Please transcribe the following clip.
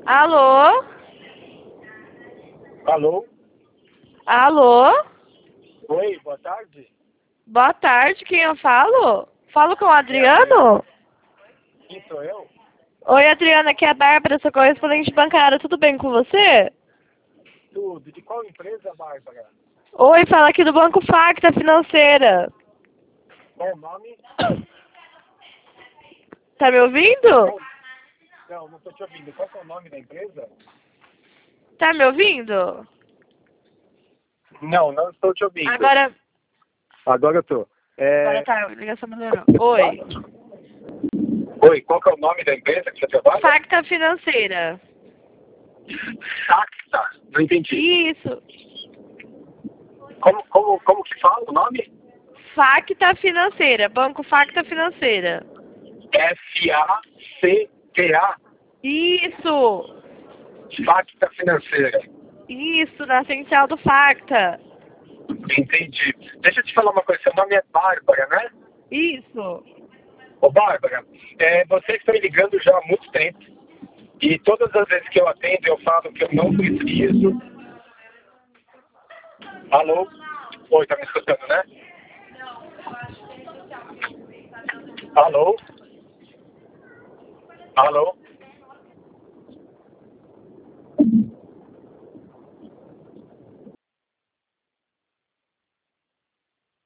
Alô? Alô? Alô? Oi, boa tarde. Boa tarde, quem eu falo? Falo com o É Adriano. Adriano? Quem sou eu? Oi, Adriana, aqui é a Bárbara, sua correspondente bancária. Tudo bem com você? Tudo. De qual empresa, Bárbara? Oi, fala aqui do Banco Facta Financeira. Qual o nome? Tá me ouvindo? Qual... Não estou te ouvindo. Qual que é o nome da empresa? Tá me ouvindo? Não estou te ouvindo. Agora Agora eu tô. tá, a ligação melhorou. Oi. Oi, qual que é o nome da empresa que você trabalha? Facta Financeira. Sacta. Não entendi. Isso. Como que fala o nome? Facta Financeira. Banco Facta Financeira. Facta. Isso. Facta Financeira. Isso, na central do Facta. Entendi. Deixa eu te falar uma coisa. Seu nome é Bárbara, né? Isso. Ô, Bárbara, você está me ligando já há muito tempo. E todas as vezes que eu atendo, eu falo que eu não preciso. Alô? Oi, tá me escutando, né? Alô? Alô?